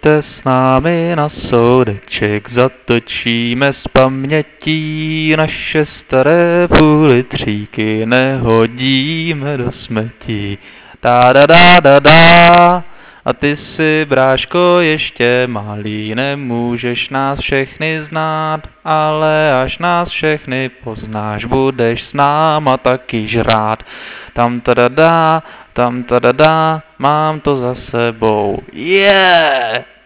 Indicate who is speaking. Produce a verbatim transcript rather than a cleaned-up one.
Speaker 1: Pojďte s námi na soudeček, zatočíme z pamětí, naše staré půlitříky nehodíme do smetí. Da da da da da. A ty si, bráško, ještě malý, nemůžeš nás všechny znát, ale až nás všechny poznáš, budeš s náma taky žrát. Tam tadadá, tam tadadá, mám to za sebou, yeah!